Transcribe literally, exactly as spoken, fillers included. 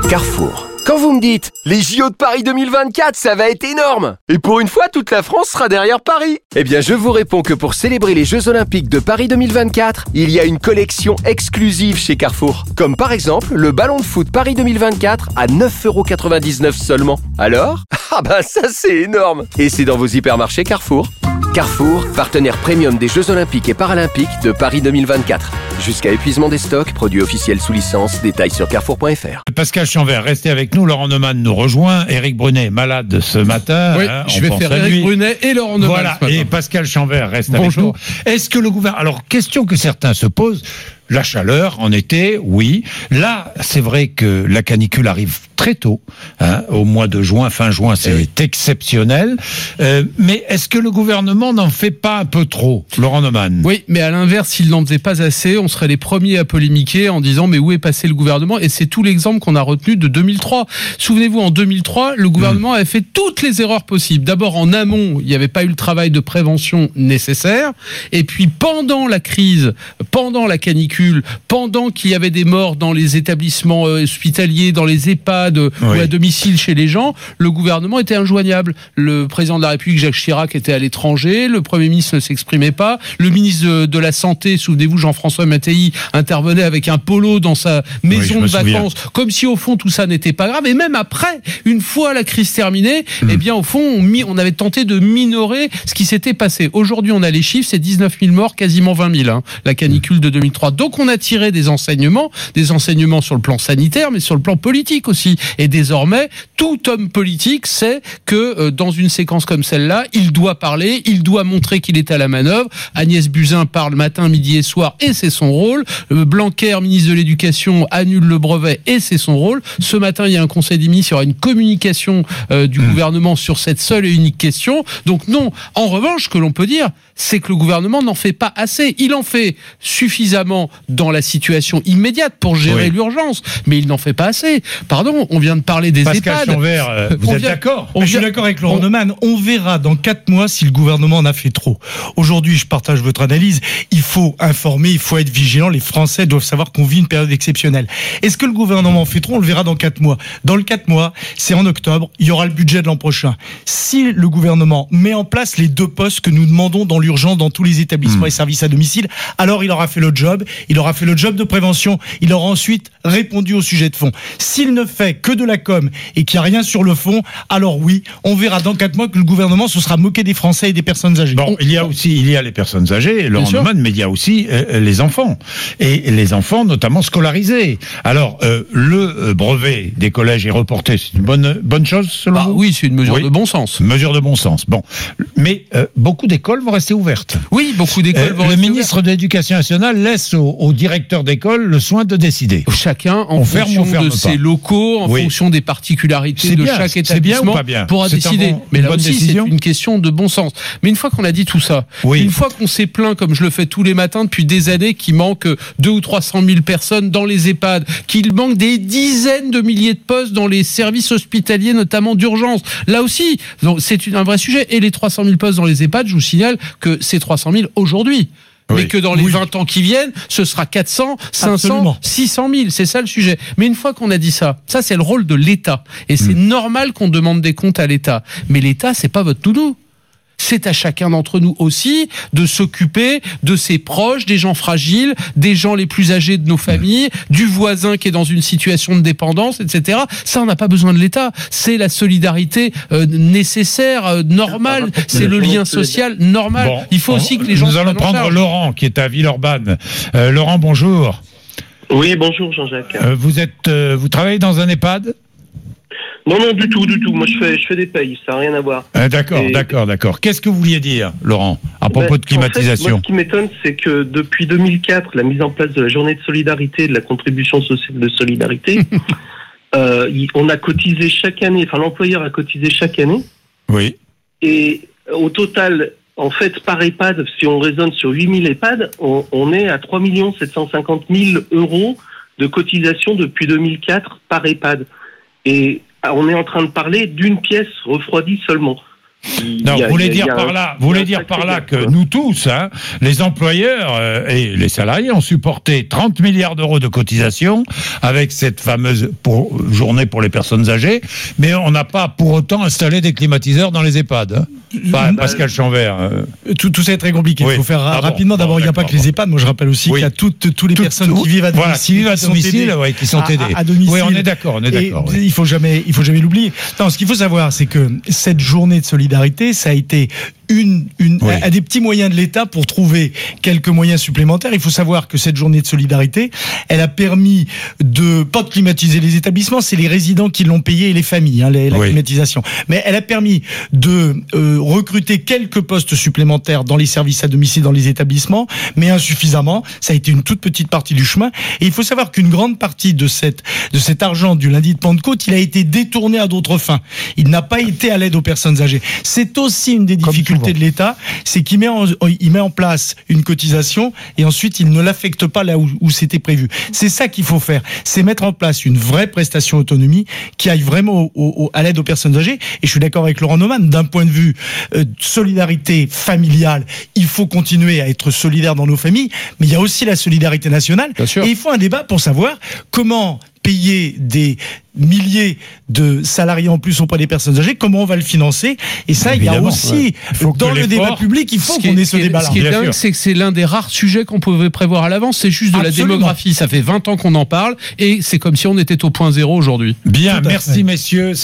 Carrefour. Quand vous me dites « Les J O de Paris deux mille vingt-quatre, ça va être énorme !» Et pour une fois, toute la France sera derrière Paris. Eh bien, je vous réponds que pour célébrer les Jeux Olympiques de Paris deux mille vingt-quatre, il y a une collection exclusive chez Carrefour. Comme par exemple, le ballon de foot Paris deux mille vingt-quatre à neuf euros quatre-vingt-dix-neuf seulement. Alors ? Ah bah ça c'est énorme ! Et c'est dans vos hypermarchés Carrefour. Carrefour, partenaire premium des Jeux Olympiques et Paralympiques de Paris deux mille vingt-quatre. Jusqu'à épuisement des stocks, produits officiels sous licence, détails sur carrefour point f r. Pascal Chanvert, restez avec nous. Laurent Neumann nous rejoint. Éric Brunet est malade ce matin. Oui, hein, je vais faire Éric Brunet et Laurent Neumann. Voilà, et Pascal Chanvert reste Bonjour. avec nous. Est-ce que le gouvernement... Alors, question que certains se posent. La chaleur, en été, oui. Là, c'est vrai que la canicule arrive très tôt, hein, au mois de juin, fin juin, c'est oui. exceptionnel. Euh, mais est-ce que le gouvernement n'en fait pas un peu trop, Laurent Neumann ? Oui, mais à l'inverse, s'il n'en faisait pas assez, on serait les premiers à polémiquer en disant mais où est passé le gouvernement ? Et c'est tout l'exemple qu'on a retenu de deux mille trois. Souvenez-vous, en deux mille trois, le gouvernement mmh. avait fait toutes les erreurs possibles. D'abord, en amont, il n'y avait pas eu le travail de prévention nécessaire. Et puis, pendant la crise, pendant la canicule, pendant qu'il y avait des morts dans les établissements hospitaliers, dans les EHPAD oui. ou à domicile chez les gens, le gouvernement était injoignable. Le président de la République, Jacques Chirac, était à l'étranger, le Premier ministre ne s'exprimait pas, le ministre de, de la Santé, souvenez-vous, Jean-François Mattei, intervenait avec un polo dans sa maison oui, de vacances, souviens. Comme si au fond tout ça n'était pas grave. Et même après, une fois la crise terminée, mmh. eh bien au fond, on, on avait tenté de minorer ce qui s'était passé. Aujourd'hui, on a les chiffres, c'est dix-neuf mille morts, quasiment vingt mille, hein, la canicule de deux mille trois. Donc on a tiré des enseignements, des enseignements sur le plan sanitaire, mais sur le plan politique aussi. Et désormais, tout homme politique sait que euh, dans une séquence comme celle-là, il doit parler, il doit montrer qu'il est à la manœuvre. Agnès Buzyn parle matin, midi et soir, et c'est son rôle. Euh, Blanquer, ministre de l'Éducation, annule le brevet, et c'est son rôle. Ce matin, il y a un conseil des ministres, il y aura une communication euh, du mmh. gouvernement sur cette seule et unique question. Donc non, en revanche, ce que l'on peut dire, c'est que le gouvernement n'en fait pas assez. Il en fait suffisamment dans la situation immédiate pour gérer oui. l'urgence, mais il n'en fait pas assez. Pardon, on vient de parler des Pascal EHPAD. Chanvert, euh, vous on êtes vient, d'accord Je suis d'accord avec Laurent on... Neumann. On verra dans quatre mois si le gouvernement en a fait trop. Aujourd'hui, je partage votre analyse. Il faut informer, il faut être vigilant. Les Français doivent savoir qu'on vit une période exceptionnelle. Est-ce que le gouvernement en fait trop ? On le verra dans quatre mois. Dans le quatre mois, c'est en octobre, il y aura le budget de l'an prochain. Si le gouvernement met en place les deux postes que nous demandons dans l'urgence dans tous les établissements mmh. et services à domicile, alors il aura fait le job, il aura fait le job de prévention, il aura ensuite répondu au sujet de fond. S'il ne fait que de la com et qu'il n'y a rien sur le fond, alors oui, on verra dans quatre mois que le gouvernement se sera moqué des Français et des personnes âgées. Bon, il y a aussi, il y a les personnes âgées, Laurent Neumann, mais il y a aussi euh, les enfants. Et les enfants, notamment scolarisés. Alors, euh, le brevet des collèges est reporté, c'est une bonne, bonne chose selon ah, vous ? Oui, c'est une mesure oui. de bon sens. Mesure de bon sens, bon. Mais euh, beaucoup d'écoles vont rester ouvertes. Oui, beaucoup d'écoles euh, vont le rester ministre ouvertes. de l'Éducation nationale laisse au, au directeur d'école le soin de décider. Chacun, en on fonction ferme, de pas. ses locaux, en oui. fonction des particularités c'est de bien, chaque établissement, c'est bien ou pas bien pourra c'est décider. Bon, mais là aussi, décision. c'est une question de bon sens. Mais une fois qu'on a dit tout ça, oui. une fois qu'on s'est plaint, comme je le fais tous les matins depuis des années, qu'il manque deux ou trois cent mille personnes dans les EHPAD, qu'il manque des dizaines de milliers de postes dans les services hospitaliers, notamment d'urgence. Là aussi, donc c'est une, un vrai sujet. Et les trois cent mille postes dans les EHPAD, je vous signale que c'est trois cent mille aujourd'hui. Oui. Mais que dans les oui. vingt ans qui viennent, ce sera quatre cents, cinq cents, Absolument. six cent mille. C'est ça le sujet. Mais une fois qu'on a dit ça, ça c'est le rôle de l'État. Et c'est mmh. normal qu'on demande des comptes à l'État. Mais l'État, c'est pas votre toutou. C'est à chacun d'entre nous aussi de s'occuper de ses proches, des gens fragiles, des gens les plus âgés de nos familles, du voisin qui est dans une situation de dépendance, et cetera. Ça, on n'a pas besoin de l'État. C'est la solidarité euh, nécessaire, euh, normale. C'est le lien social normal. Bon, Il faut on, aussi que les gens... Nous allons prendre Laurent, qui est à Villeurbanne. Euh, Laurent, bonjour. Oui, bonjour Jean-Jacques. Euh, vous êtes, euh, vous travaillez dans un EHPAD ? Non, non, du tout, du tout. Moi, je fais, je fais des payes, ça n'a rien à voir. Euh, d'accord, Et... d'accord, d'accord. Qu'est-ce que vous vouliez dire, Laurent, à propos ben, de climatisation ? En fait, moi, ce qui m'étonne, c'est que depuis deux mille quatre, la mise en place de la journée de solidarité, de la contribution sociale de solidarité, euh, on a cotisé chaque année, enfin l'employeur a cotisé chaque année. Oui. Et au total, en fait, par EHPAD, si on raisonne sur huit mille EHPAD, on, on est à trois millions sept cent cinquante mille euros de cotisation depuis deux mille quatre par EHPAD. Et on est en train de parler d'une pièce refroidie seulement. Il Non, y a- vous voulez il y a- dire il y a par un- là, il y vous a voulez un dire sacré par là gap, que quoi. nous tous, hein, les employeurs euh, et les salariés ont supporté trente milliards d'euros de cotisations avec cette fameuse pour, journée pour les personnes âgées, mais on n'a pas pour autant installé des climatiseurs dans les EHPAD. Hein. Pas, Bah, Pascal Chanvert. euh. Tout, tout ça est très compliqué. Oui. Il faut faire Ah bon, rapidement. D'abord, bon, il n'y a pas d'accord, que les bon. EHPAD. Moi, je rappelle aussi Oui. qu'il y a toutes, toutes les Toutes- personnes toutes- qui vivent à voilà, domicile. qui vivent à sont domicile, aidées ouais, qui sont à- aidées. À, à domicile. Oui, on est d'accord, on est Et d'accord. oui. il faut jamais, il faut jamais l'oublier. Non, ce qu'il faut savoir, c'est que cette journée de solidarité, ça a été une, une, Oui. à des petits moyens de l'État pour trouver quelques moyens supplémentaires. Il faut savoir que cette journée de solidarité, elle a permis de, pas de climatiser les établissements, c'est les résidents qui l'ont payé et les familles, hein, les- la Oui. climatisation. Mais elle a permis de euh, recruter quelques postes supplémentaires dans les services à domicile, dans les établissements, mais insuffisamment. Ça a été une toute petite partie du chemin. Et il faut savoir qu'une grande partie de cette, de cet argent du lundi de Pentecôte, il a été détourné à d'autres fins. Il n'a pas été à l'aide aux personnes âgées. C'est aussi une des Comme difficultés souvent. de l'État, c'est qu'il met en, il met en place une cotisation et ensuite il ne l'affecte pas là où, où c'était prévu. C'est ça qu'il faut faire. C'est mettre en place une vraie prestation autonomie qui aille vraiment au, au, à l'aide aux personnes âgées. Et je suis d'accord avec Laurent Neumann, d'un point de vue euh, solidarité familiale, il faut continuer à être solidaire dans nos familles, mais il y a aussi la solidarité nationale. Bien sûr. Et il faut un débat pour savoir comment payer des milliers de salariés en plus auprès des personnes âgées, comment on va le financer. Et ça, il y a Évidemment, aussi, ouais. Il faut que dans le l'effort- débat public, il faut Ce qui qu'on est- ait ce ce qui est- débat-là. Ce qui est Bien dingue, sûr. c'est que c'est l'un des rares sujets qu'on pouvait prévoir à l'avance. C'est juste de Absolument. la démographie. Ça fait vingt ans qu'on en parle et c'est comme si on était au point zéro aujourd'hui. Bien, Tout à merci fait. messieurs.